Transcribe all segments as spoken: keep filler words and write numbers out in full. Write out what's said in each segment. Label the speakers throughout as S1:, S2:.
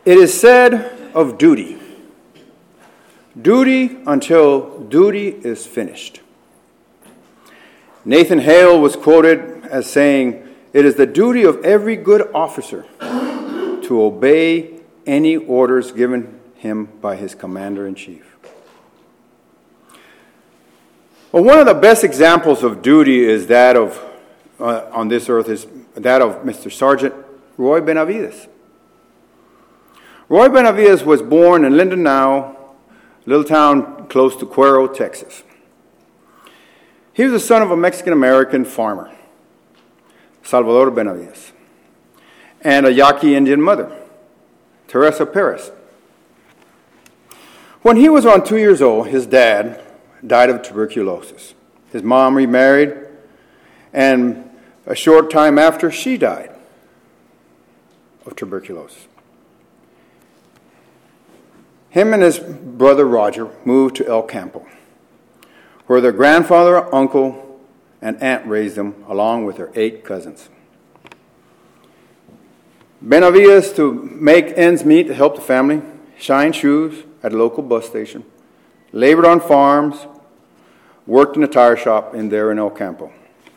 S1: It is said of duty, duty until duty is finished. Nathan Hale was quoted as saying, "It is the duty of every good officer to obey any orders given him by his commander-in-chief." Well, one of the best examples of duty is that of, uh, on this earth, is that of Mister Sergeant Roy Benavides. Roy Benavides was born in Lindenau, a little town close to Cuero, Texas. He was the son of a Mexican-American farmer, Salvador Benavides, and a Yaqui Indian mother, Teresa Perez. When he was around two years old, his dad died of tuberculosis. His mom remarried, and a short time after, she died of tuberculosis. Him and his brother Roger moved to El Campo, where their grandfather, uncle, and aunt raised them, along with their eight cousins. Benavides, to make ends meet to help the family, shined shoes at a local bus station, labored on farms, worked in a tire shop in there in El Campo.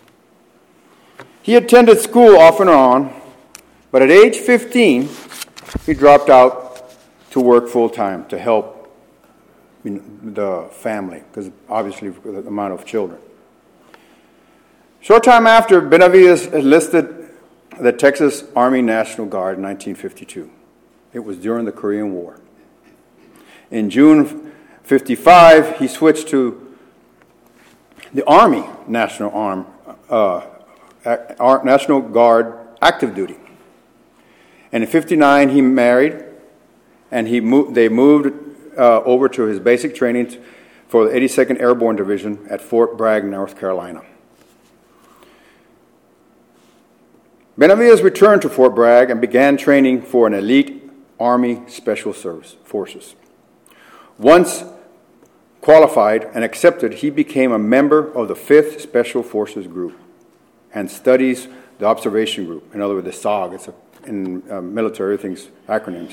S1: He attended school off and on, but at age fifteen, he dropped out to work full-time to help, you know, the family, because obviously the amount of children. Short time after, Benavides enlisted the Texas Army National Guard in nineteen fifty-two. It was during the Korean War. In June fifty-five, he switched to the Army National Arm, uh, National Guard active duty. And in fifty-nine, he married, and he moved, they moved uh, over to his basic training for the eighty-second Airborne Division at Fort Bragg, North Carolina. Benavides returned to Fort Bragg and began training for an elite Army Special Service Forces. Once qualified and accepted, he became a member of the fifth Special Forces Group and studies the Observation Group. In other words, the S O G. It's a, in uh, military things, acronyms.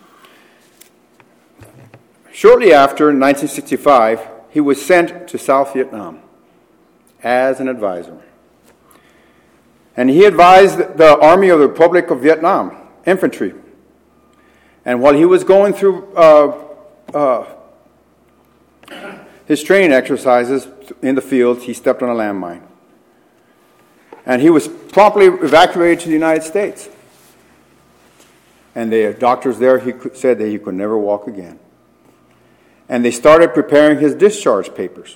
S1: Shortly after, in nineteen sixty-five, he was sent to South Vietnam as an advisor. And he advised the Army of the Republic of Vietnam, infantry. And while he was going through uh, uh, his training exercises in the field, he stepped on a landmine. And he was promptly evacuated to the United States. And the doctors there he could, said that he could never walk again. And they started preparing his discharge papers.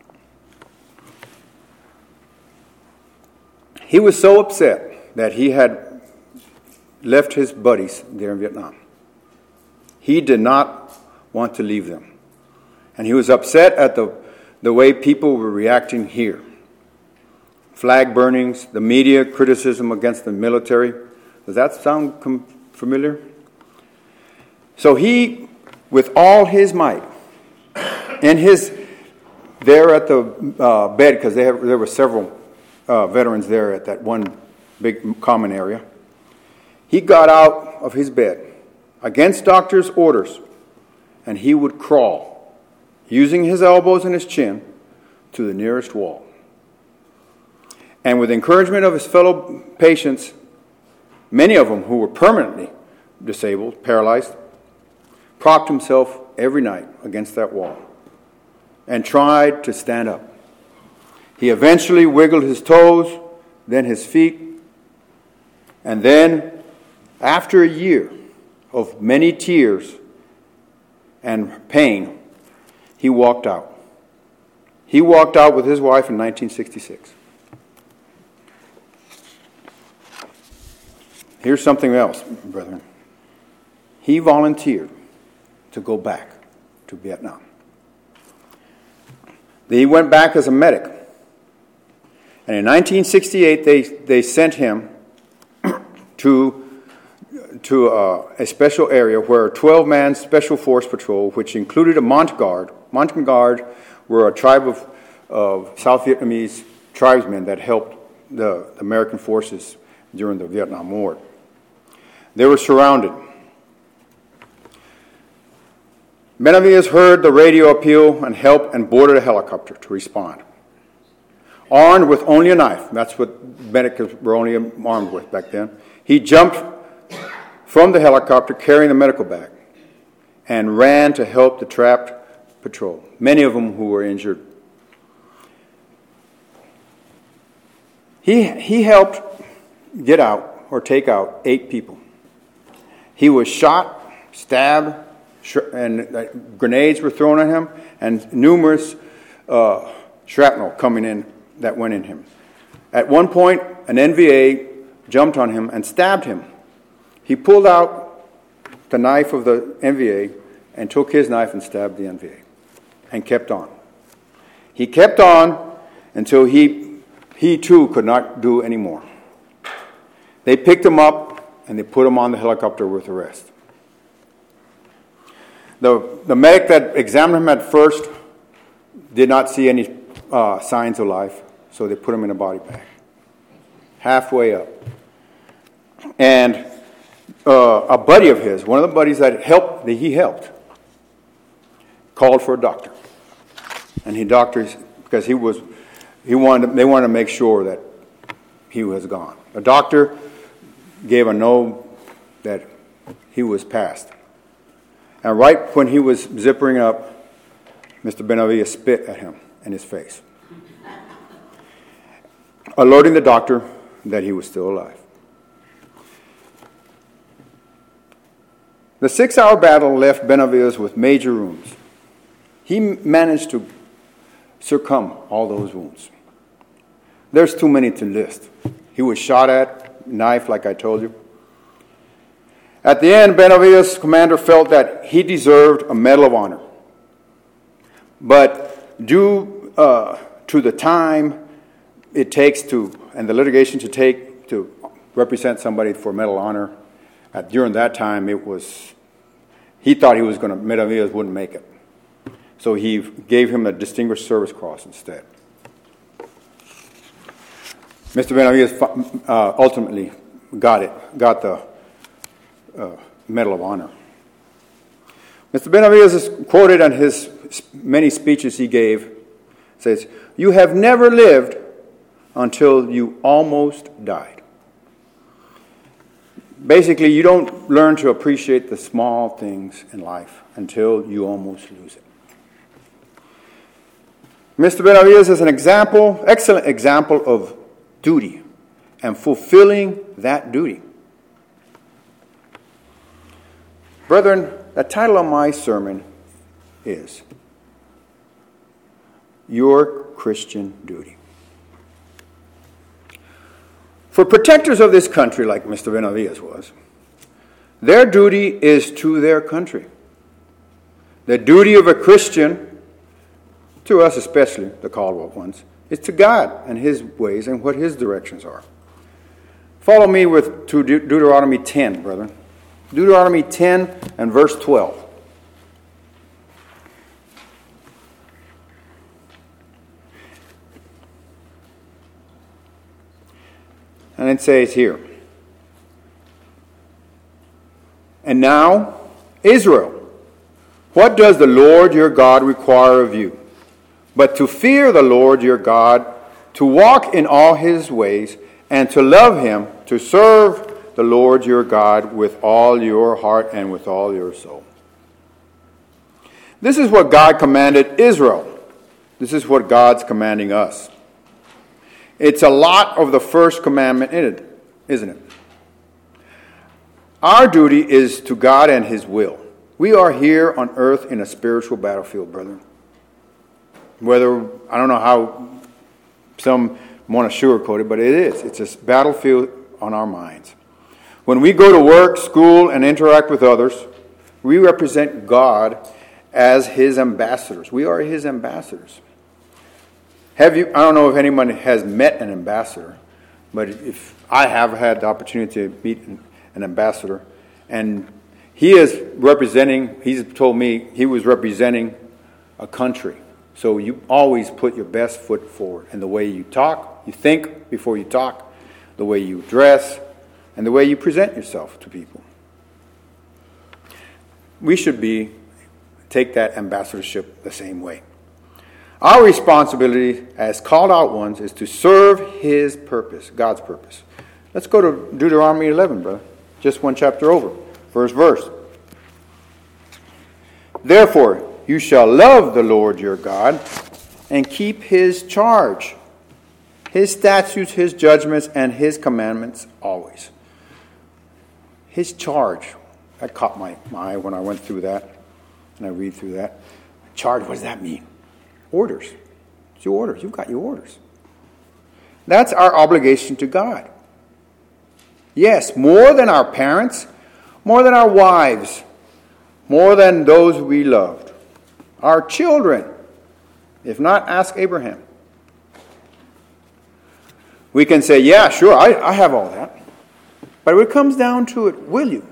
S1: He was so upset that he had left his buddies there in Vietnam. He did not want to leave them. And he was upset at the, the way people were reacting here. Flag burnings, the media criticism against the military. Does that sound com- familiar? So he, with all his might, and his, there at the uh, bed, because there were several uh, veterans there at that one big common area, he got out of his bed against doctors' orders, and he would crawl, using his elbows and his chin, to the nearest wall. And with the encouragement of his fellow patients, many of them who were permanently disabled, paralyzed, propped himself every night against that wall and tried to stand up. He eventually wiggled his toes, then his feet, and then, after a year of many tears and pain, he walked out. He walked out with his wife in nineteen sixty-six. Here's something else, brethren. He volunteered to go back to Vietnam. He went back as a medic. And in nineteen sixty-eight, they, they sent him to, to uh, a special area where a twelve-man special force patrol, which included a Mont Guard. Mont Guard were a tribe of, of South Vietnamese tribesmen that helped the American forces during the Vietnam War. They were surrounded. Benavides heard the radio appeal and helped and boarded a helicopter to respond. Armed with only a knife, that's what medics were only armed with back then, he jumped from the helicopter carrying the medical bag and ran to help the trapped patrol, many of them who were injured. He, he helped get out or take out eight people. He was shot, stabbed, sh- and uh, grenades were thrown at him, and numerous uh, shrapnel coming in that went in him. At one point, an N V A jumped on him and stabbed him. He pulled out the knife of the N V A and took his knife and stabbed the N V A and kept on. He kept on until he, he too could not do any more. They picked him up and they put him on the helicopter with the rest. The, the medic that examined him at first did not see any uh, signs of life, so they put him in a body bag, halfway up. And uh, a buddy of his, one of the buddies that helped, that he helped, called for a doctor. And he doctors, because he was, he wanted, they wanted to make sure that he was gone. The doctor gave a no that he was passed. And right when he was zippering up, Mister Benavides spit at him in his face, alerting the doctor that he was still alive. The six-hour battle left Benavides with major wounds. He managed to succumb all those wounds. There's too many to list. He was shot at, knife, like I told you. At the end, Benavides' commander felt that he deserved a Medal of Honor. But due uh, to the time it takes to, and the litigation to take to represent somebody for Medal of Honor, at, during that time it was, he thought he was going to, Benavides wouldn't make it. So he gave him a Distinguished Service Cross instead. Mister Benavides uh, ultimately got it, got the uh, Medal of Honor. Mister Benavides is quoted in his many speeches he gave, says, "You have never lived until you almost died." Basically, you don't learn to appreciate the small things in life until you almost lose it. Mister Benavides is an example, excellent example of duty and fulfilling that duty. Brethren, the title of my sermon is Your Christian Duty. For protectors of this country, like Mister Benavides was, their duty is to their country. The duty of a Christian, to us especially, the called ones, is to God and His ways and what His directions are. Follow me with to De- Deuteronomy ten, brethren. Deuteronomy ten and verse twelve. And it says here, "And now, Israel, what does the Lord your God require of you? But to fear the Lord your God, to walk in all His ways, and to love Him, to serve the Lord your God with all your heart and with all your soul." This is what God commanded Israel. This is what God's commanding us. It's a lot of the first commandment in it, isn't it? Our duty is to God and His will. We are here on earth in a spiritual battlefield, brethren. Whether, I don't know how some want to sugarcoat it, but it is. It's a battlefield on our minds. When we go to work, school, and interact with others, we represent God as His ambassadors. We are His ambassadors. Have you? I don't know if anyone has met an ambassador, but if I have had the opportunity to meet an ambassador, and he is representing, he's told me he was representing a country. So you always put your best foot forward in the way you talk, you think before you talk, the way you dress, and the way you present yourself to people. We should be take that ambassadorship the same way. Our responsibility as called out ones is to serve his purpose, God's purpose. Let's go to Deuteronomy eleven, brother. Just one chapter over. First verse. Therefore, you shall love the Lord your God and keep his charge, his statutes, his judgments, and his commandments always. His charge. That caught my, my eye when I went through that. And I read through that. Charge, what does that mean? Orders. It's your orders. You've got your orders. That's our obligation to God. Yes, more than our parents, more than our wives, more than those we loved. Our children. If not, ask Abraham. We can say, yeah, sure, I, I have all that. But when it comes down to it, will you?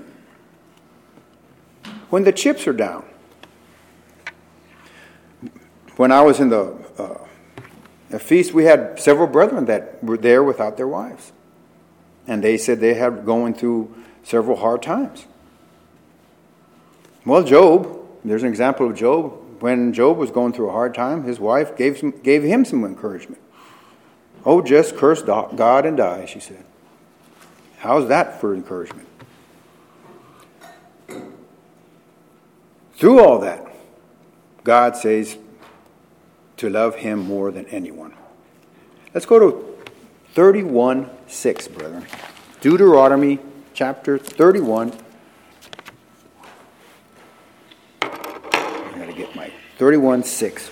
S1: When the chips are down. When I was in the uh, a feast, we had several brethren that were there without their wives. And they said they had going through several hard times. Well, Job, there's an example of Job. When Job was going through a hard time, his wife gave some, gave him some encouragement. Oh, just curse God and die, she said. How's that for encouragement? Through all that, God says to love him more than anyone. Let's go to thirty-one six, brethren. Deuteronomy chapter thirty-one. I got to get my thirty-one six.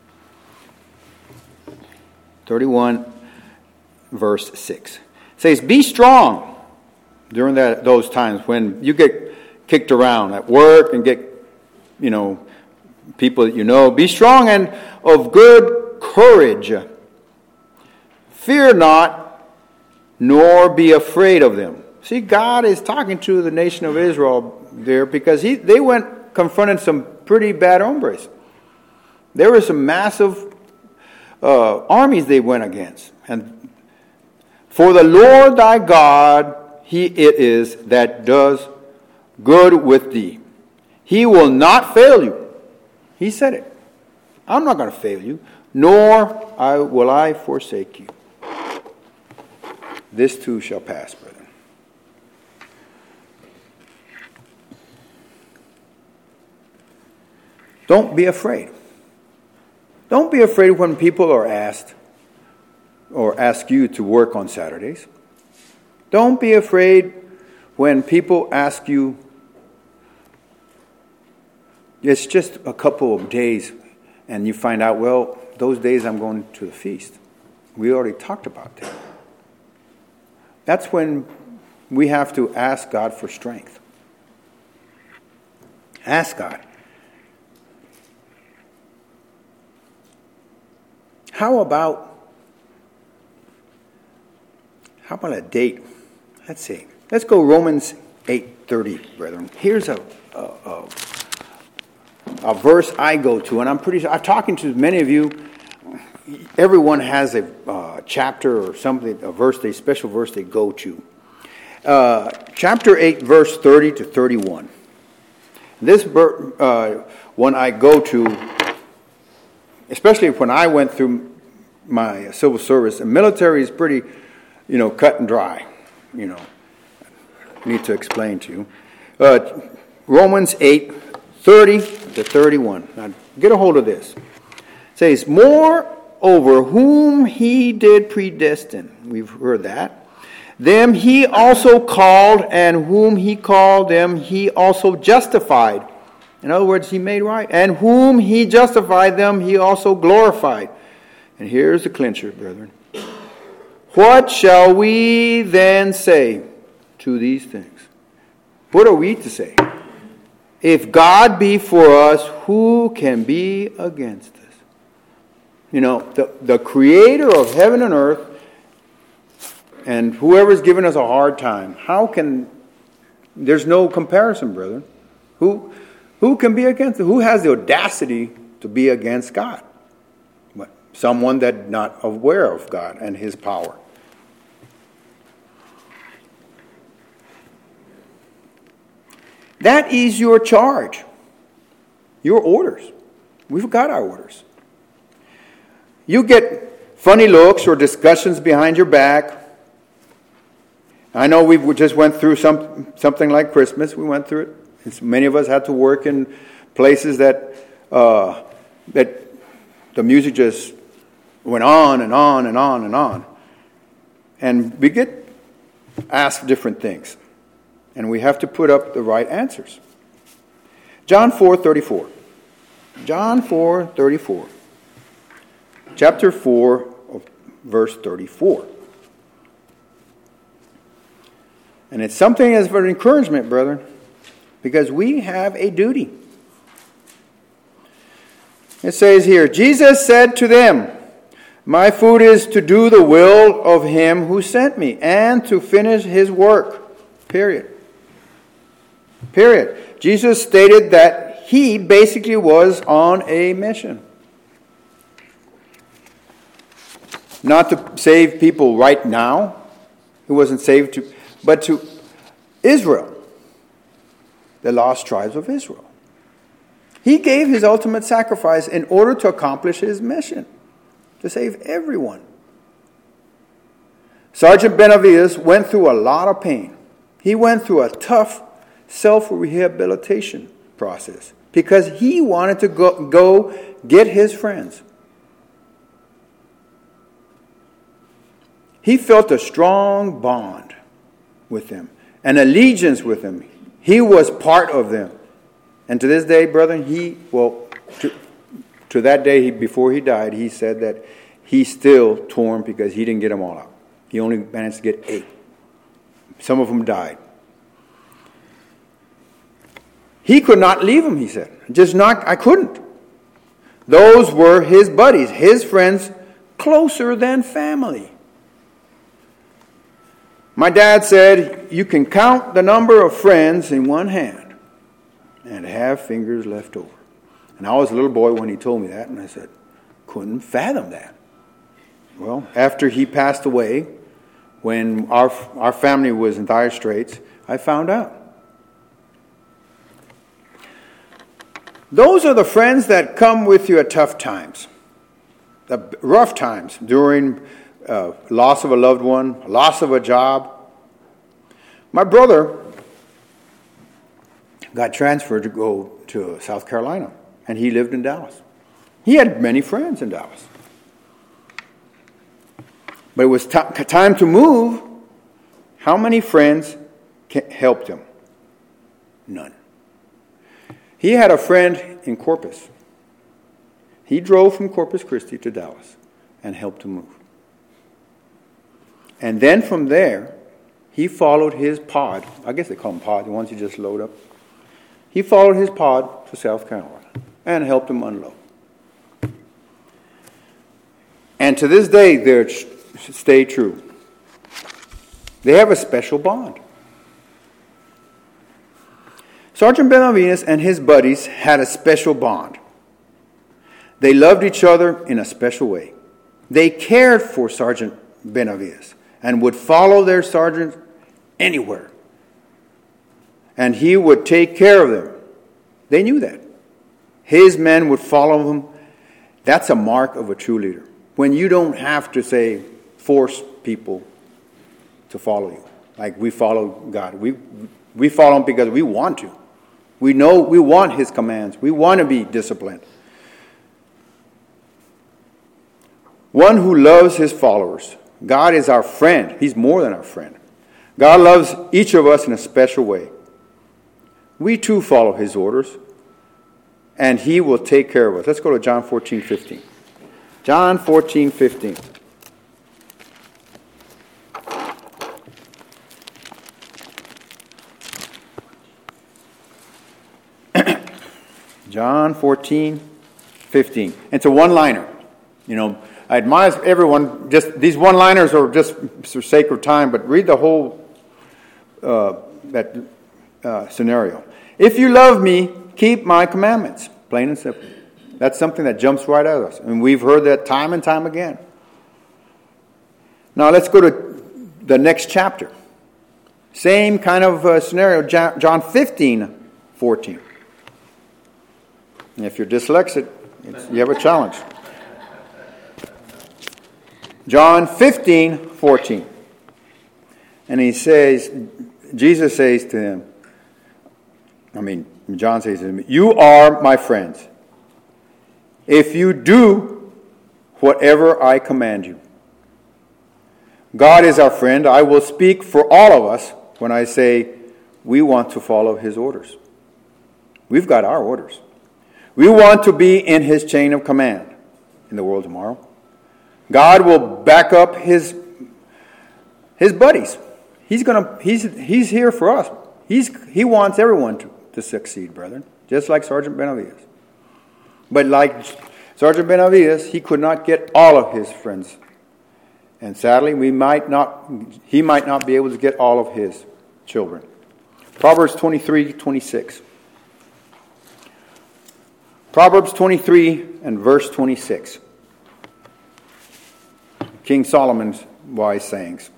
S1: thirty-one verse six. It says, be strong during that those times when you get kicked around at work and get, you know, people that you know. Be strong and of good courage. Fear not, nor be afraid of them. See, God is talking to the nation of Israel there because he they went confronted some pretty bad hombres. There were some massive uh, armies they went against. And for the Lord thy God, he it is that does good with thee. He will not fail you. He said it. I'm not going to fail you, nor I will I forsake you. This too shall pass, brethren. Don't be afraid. Don't be afraid when people are asked or ask you to work on Saturdays. Don't be afraid when people ask you, it's just a couple of days, and you find out, well, those days I'm going to the feast. We already talked about that. That's when we have to ask God for strength. Ask God. How about, how about a date? Let's see. Let's go Romans eight thirty, brethren. Here's a, a, a, a verse I go to, and I'm pretty sure, I'm talking to many of you. Everyone has a uh, chapter or something, a verse, a special verse they go to. Uh, chapter eight, verse thirty to thirty-one. This uh, one I go to, especially when I went through my civil service. The military is pretty, you know, cut and dry. You know, I need to explain to you. Uh, Romans eight, thirty to thirty-one. Now, get a hold of this. It says, moreover, whom he did predestine. We've heard that. Them he also called, and whom he called, them he also justified. In other words, he made right. And whom he justified, them he also glorified. And here's the clincher, brethren. What shall we then say to these things? What are we to say? If God be for us, who can be against us? You know, the, the creator of heaven and earth, and whoever's given us a hard time, how can, there's no comparison, brethren. Who, who can be against it? Who has the audacity to be against God? But someone that's not aware of God and his power. That is your charge. your orders. We forgot our orders. You get funny looks or discussions behind your back. I know we just went through some something like Christmas. We went through it. It's, many of us had to work in places that uh, that the music just went on and on and on and on. And we get asked different things. And we have to put up the right answers. John four thirty-four. John four thirty-four. Chapter four, verse thirty-four. And it's something as for encouragement, brethren, because we have a duty. It says here, Jesus said to them, my food is to do the will of him who sent me and to finish his work. Period. Period. Jesus stated that he basically was on a mission. Not to save people right now. He wasn't saved to, but to Israel, the lost tribes of Israel. He gave his ultimate sacrifice in order to accomplish his mission, to save everyone. Sergeant Benavides went through a lot of pain. He went through a tough self-rehabilitation process because he wanted to go, go get his friends. He felt a strong bond with them, an allegiance with them. He was part of them. And to this day, brethren, he, well, to, to that day he, before he died, he said that he's still torn because he didn't get them all out. He only managed to get eight. Some of them died. He could not leave them, he said. Just not, I couldn't. Those were his buddies, his friends, closer than family. My dad said, you can count the number of friends in one hand and have fingers left over. And I was a little boy when he told me that, and I said, couldn't fathom that. Well, after he passed away, when our our family was in dire straits, I found out. Those are the friends that come with you at tough times, the rough times during uh, loss of a loved one, loss of a job. My brother got transferred to go to South Carolina, and he lived in Dallas. He had many friends in Dallas. But it was t- time to move. How many friends helped him? None. He had a friend in Corpus. He drove from Corpus Christi to Dallas and helped him move. And then from there, he followed his pod. I guess they call them pod, the ones you just load up. He followed his pod to South Carolina and helped him unload. And to this day, they stay true. They have a special bond. Sergeant Benavides and his buddies had a special bond. They loved each other in a special way. They cared for Sergeant Benavides and would follow their sergeant anywhere. And he would take care of them. They knew that. His men would follow him. That's a mark of a true leader. When you don't have to say, force people to follow you. Like we follow God. We we follow him because we want to. We know we want his commands. We want to be disciplined. One who loves his followers. God is our friend. He's more than our friend. God loves each of us in a special way. We too follow his orders, and he will take care of us. Let's go to John fourteen fifteen. John fourteen fifteen. John fourteen fifteen. It's a one-liner. You know, I advise everyone, just these one-liners are just for sake of time, but read the whole uh, that uh, scenario. If you love me, keep my commandments. Plain and simple. That's something that jumps right at us. And we've heard that time and time again. Now let's go to the next chapter. Same kind of uh, scenario, John fifteen fourteen. And if you're dyslexic, it's, you have a challenge. John fifteen fourteen. And he says, Jesus says to him, I mean, John says to him, you are my friends if you do whatever I command you. God is our friend. I will speak for all of us when I say we want to follow his orders. We've got our orders. We want to be in his chain of command in the world tomorrow. God will back up his, his buddies. He's gonna. He's he's here for us. He's he wants everyone to, to succeed, brethren. Just like Sergeant Benavides. But like Sergeant Benavides, he could not get all of his friends, and sadly, we might not. He might not be able to get all of his children. Proverbs twenty-three twenty-six. Proverbs twenty-three and verse twenty-six. King Solomon's wise sayings.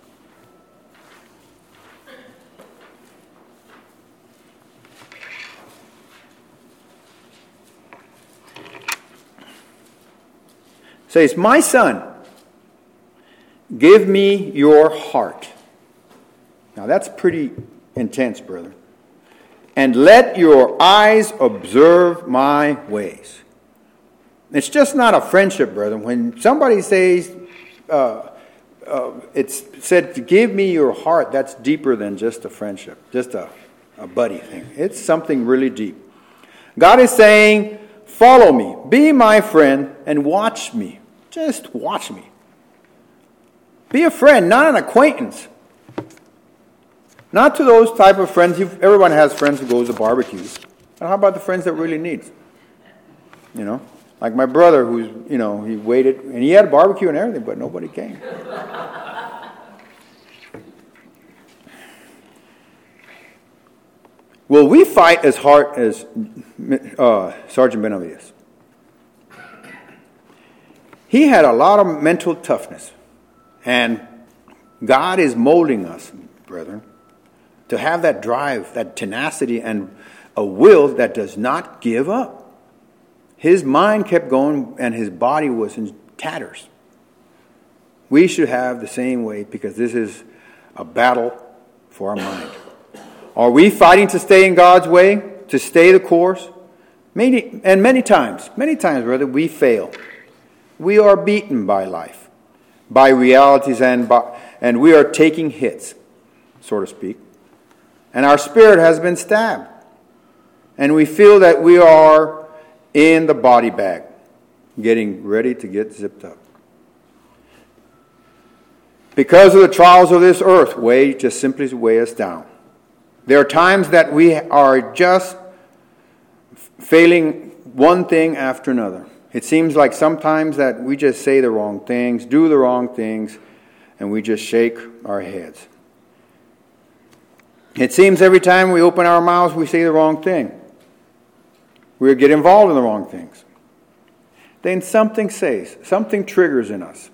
S1: Says, my son, give me your heart. Now that's pretty intense, brother. And let your eyes observe my ways. It's just not a friendship, brother. When somebody says, uh, uh, it's said to give me your heart, that's deeper than just a friendship, just a, a buddy thing. It's something really deep. God is saying, follow me, be my friend, and watch me. Just watch me. Be a friend, not an acquaintance. Not to those type of friends. You've, everyone has friends who goes to barbecues. But how about the friends that really needs? You know, like my brother who's, you know, he waited, and he had a barbecue and everything, but nobody came. Will we fight as hard as uh, Sergeant Benavides? He had a lot of mental toughness. And God is molding us, brethren, to have that drive, that tenacity, and a will that does not give up. His mind kept going, and his body was in tatters. We should have the same way, because this is a battle for our mind. Are we fighting to stay in God's way, to stay the course? Many, and many times, many times, brother, we fail. We are beaten by life, by realities, and by, and we are taking hits, so to speak. And our spirit has been stabbed. And we feel that we are in the body bag, getting ready to get zipped up. Because of the trials of this earth, weigh just simply weigh us down. There are times that we are just failing one thing after another. It seems like sometimes that we just say the wrong things, do the wrong things, and we just shake our heads. It seems every time we open our mouths, we say the wrong thing. We get involved in the wrong things. Then something says, something triggers in us.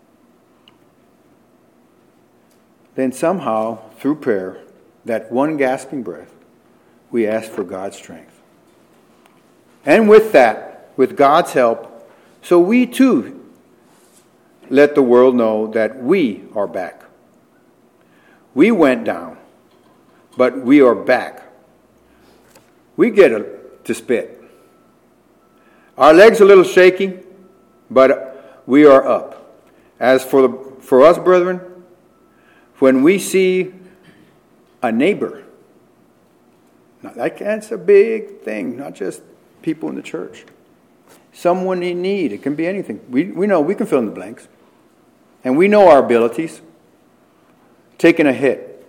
S1: Then somehow, through prayer, that one gasping breath, we ask for God's strength. And with that, with God's help, so we too let the world know that we are back. We went down, but we are back. We get a, to spit. Our legs are a little shaky, but we are up. As for the, for us, brethren, when we see a neighbor, now that, that's a big thing, not just people in the church. Someone in need. It can be anything. We, we know we can fill in the blanks. And we know our abilities. Taking a hit.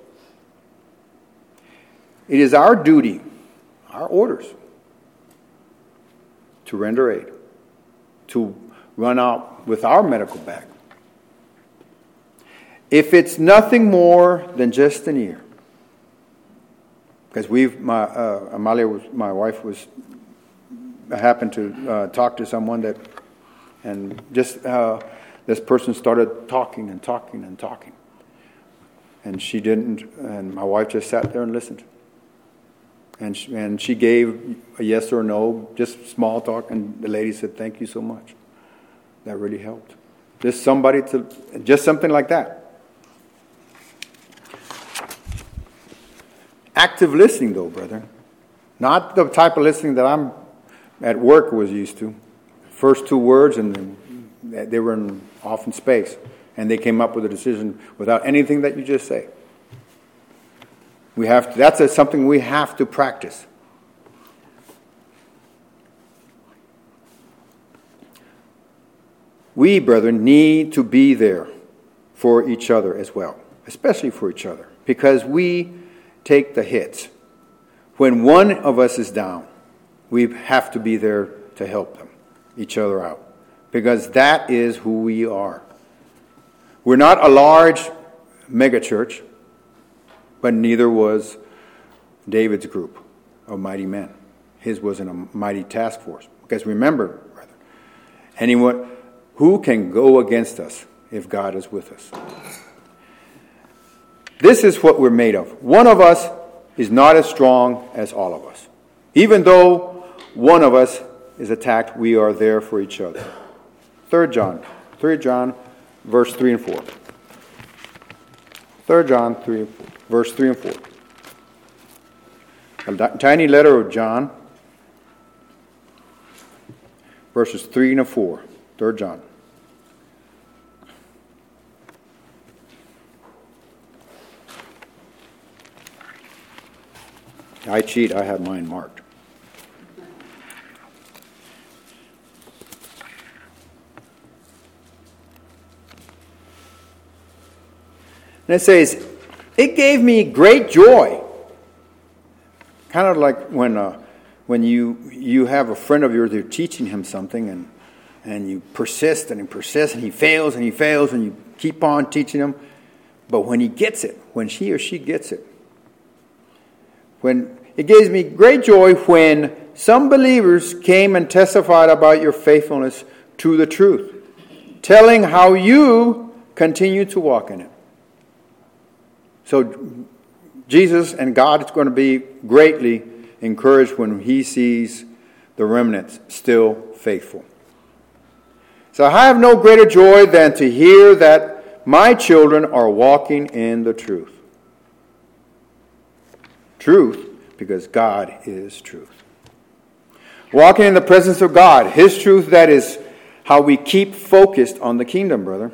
S1: It is our duty, our orders, to render aid, to run out with our medical bag. If it's nothing more than just an ear, because we've, my uh, Amalia, was, my wife, was. I happened to uh, talk to someone that, and just uh, this person started talking and talking and talking. And she didn't, and my wife just sat there and listened. And she, and she gave a yes or no, just small talk, and the lady said, thank you so much. That really helped. Just somebody to, just something like that. Active listening, though, brother. Not the type of listening that I'm at work was used to. First two words, and then they were in, off in space. And they came up with a decision without anything that you just say. We have to, that's a, something we have to practice. We, brethren, need to be there for each other as well, especially for each other, because we take the hits. When one of us is down, we have to be there to help them, each other out, because that is who we are. We're not a large megachurch, but neither was David's group of mighty men. His wasn't a mighty task force. Because remember, brother, anyone who can go against us if God is with us? This is what we're made of. One of us is not as strong as all of us. Even though one of us is attacked, we are there for each other. Third John, Third John, verse three and four. Third John three, verse three and four. A tiny letter of John, verses three and four. Third John. I cheat. I have mine marked. And it says, it gave me great joy. Kind of like when uh, when you you have a friend of yours, you're teaching him something, and and you persist and he persists, and he fails and he fails, and you keep on teaching him. But when he gets it, when she or she gets it, when it gives me great joy when some believers came and testified about your faithfulness to the truth, telling how you continue to walk in it. So Jesus and God is going to be greatly encouraged when he sees the remnants still faithful. So I have no greater joy than to hear that my children are walking in the truth. Truth, because God is truth. Walking in the presence of God, his truth, that is how we keep focused on the kingdom, brother.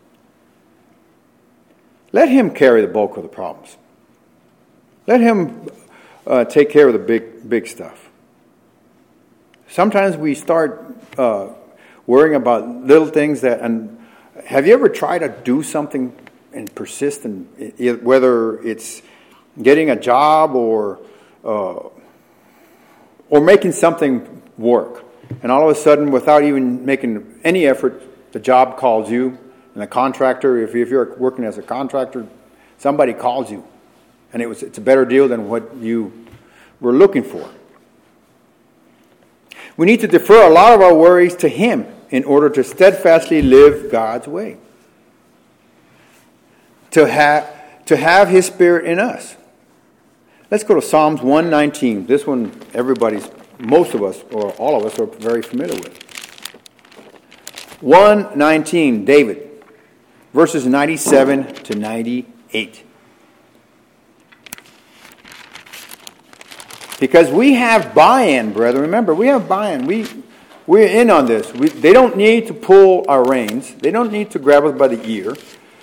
S1: Let him carry the bulk of the problems. Let him uh, take care of the big, big stuff. Sometimes we start uh, worrying about little things that. And have you ever tried to do something and persist, in it, whether it's getting a job or uh, or making something work, and all of a sudden, without even making any effort, the job calls you, and the contractor, if you're working as a contractor, somebody calls you. And it was, it's a better deal than what you were looking for. We need to defer a lot of our worries to him in order to steadfastly live God's way. To have, to have his spirit in us. Let's go to Psalms one nineteen. This one, everybody's, most of us, or all of us, are very familiar with. one nineteen, David, verses ninety-seven to ninety-eight. Because we have buy-in, brethren. Remember, we have buy-in. We, we're in on this. We, they don't need to pull our reins. They don't need to grab us by the ear.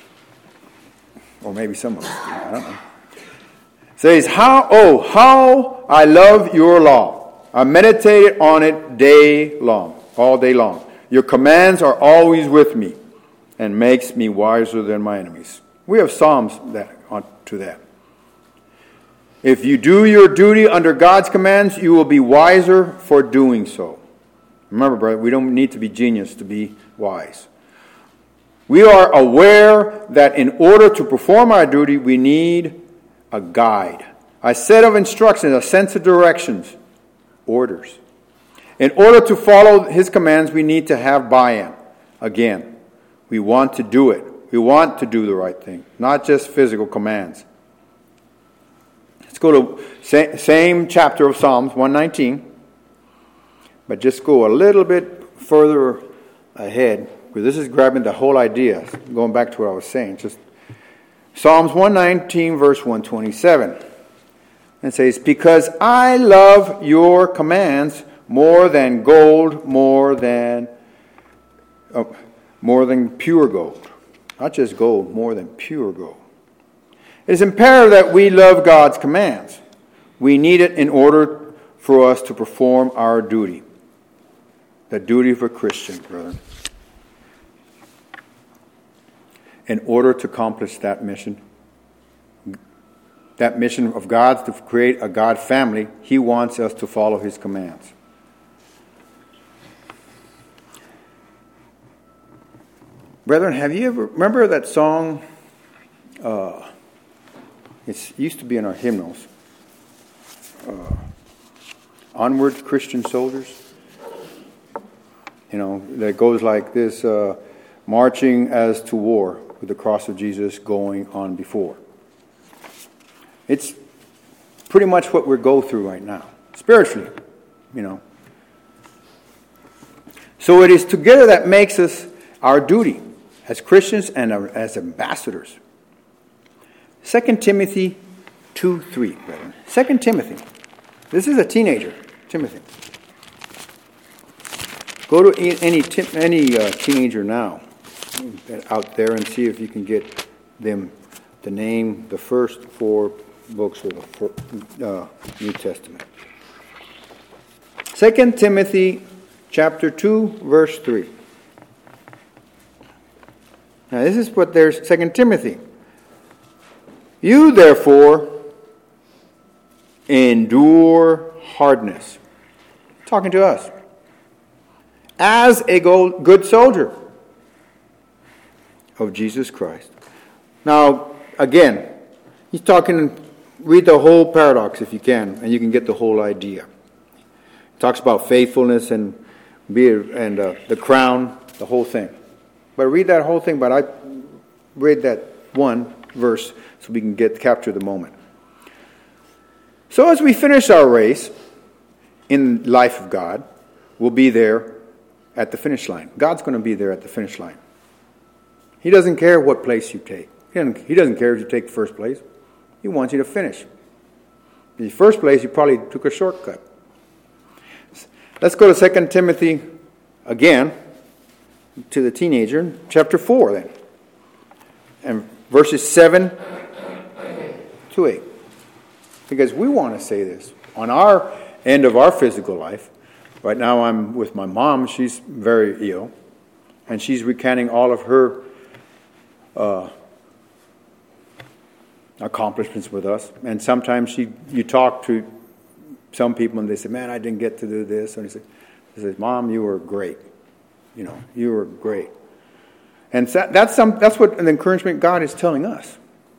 S1: Or maybe some of us do. I don't know. It says, how, oh, how I love your law. I meditate on it day long, all day long. Your commands are always with me and makes me wiser than my enemies. We have Psalms that on to that. If you do your duty under God's commands, you will be wiser for doing so. Remember, brother, we don't need to be genius to be wise. We are aware that in order to perform our duty, we need a guide, a set of instructions, a sense of directions, orders. In order to follow his commands, we need to have buy-in. Again, we want to do it. We want to do the right thing, not just physical commands. Let's go to sa- same chapter of Psalms, one nineteen. But just go a little bit further ahead, because this is grabbing the whole idea. Going back to what I was saying. Just Psalms one nineteen, verse one twenty-seven. It says, because I love your commands more than gold, more than uh, more than pure gold. Not just gold, more than pure gold. It is imperative that we love God's commands. We need it in order for us to perform our duty. The duty of a Christian, brother. In order to accomplish that mission, that mission of God to create a God family, He wants us to follow His commands. Brethren, have you ever, remember that song, uh, it used to be in our hymnals, uh, Onward, Christian Soldiers? You know, that goes like this, uh, marching as to war with the cross of Jesus going on before. It's pretty much what we go through right now, spiritually, you know. So it is together that makes us our duty as Christians and as ambassadors. Second Timothy two three, brethren. Second Timothy. This is a teenager, Timothy. Go to any any uh, teenager now out there and see if you can get them to name the first four books of the uh, New Testament. Second Timothy chapter two, verse three. Now this is what there's Second Timothy. You therefore endure hardness. Talking to us. As a good soldier of Jesus Christ. Now, again, he's talking, read the whole paradox if you can, and you can get the whole idea. He talks about faithfulness and beard and uh, the crown, the whole thing. But read that whole thing, but I read that one verse so we can get capture the moment. So as we finish our race in life of God, we'll be there at the finish line. God's going to be there at the finish line. He doesn't care what place you take. He doesn't, he doesn't care if you take first place. He wants you to finish. In the first place, you probably took a shortcut. Let's go to Second Timothy again, to the teenager, chapter four then. And verses seven to eight. Because we want to say this. On our end of our physical life, right now I'm with my mom. She's very ill. And she's recanting all of her uh, accomplishments with us. And sometimes she, you talk to some people and they say, man, I didn't get to do this. And he says, he says, Mom, you were great. You know, you were great. And that's some. That's what an encouragement God is telling us.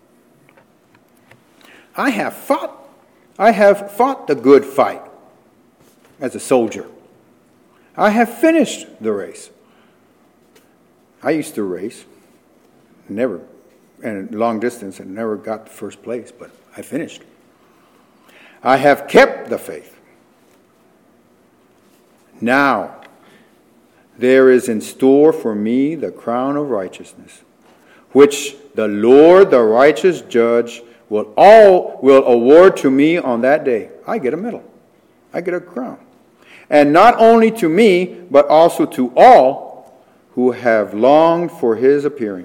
S1: I have fought. I have fought the good fight as a soldier. I have finished the race. I used to race, never, and long distance, and never got the first place, but I finished. I have kept the faith. Now, there is in store for me the crown of righteousness, which the Lord, the righteous judge, will all will award to me on that day. I get a medal. I get a crown. And not only to me, but also to all who have longed for his appearing.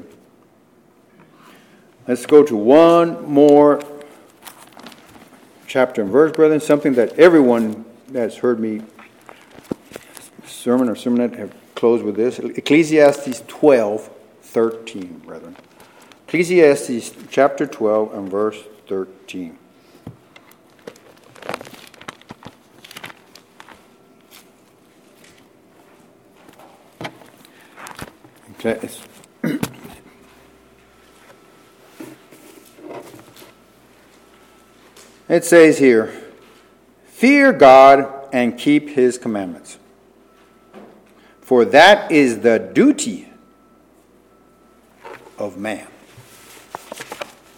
S1: Let's go to one more chapter and verse, brethren, something that everyone that's heard me sermon or sermonette have closed with this. Ecclesiastes twelve, thirteen, brethren. Ecclesiastes chapter twelve and verse thirteen. Okay. It says here, fear God and keep his commandments, for that is the duty of man.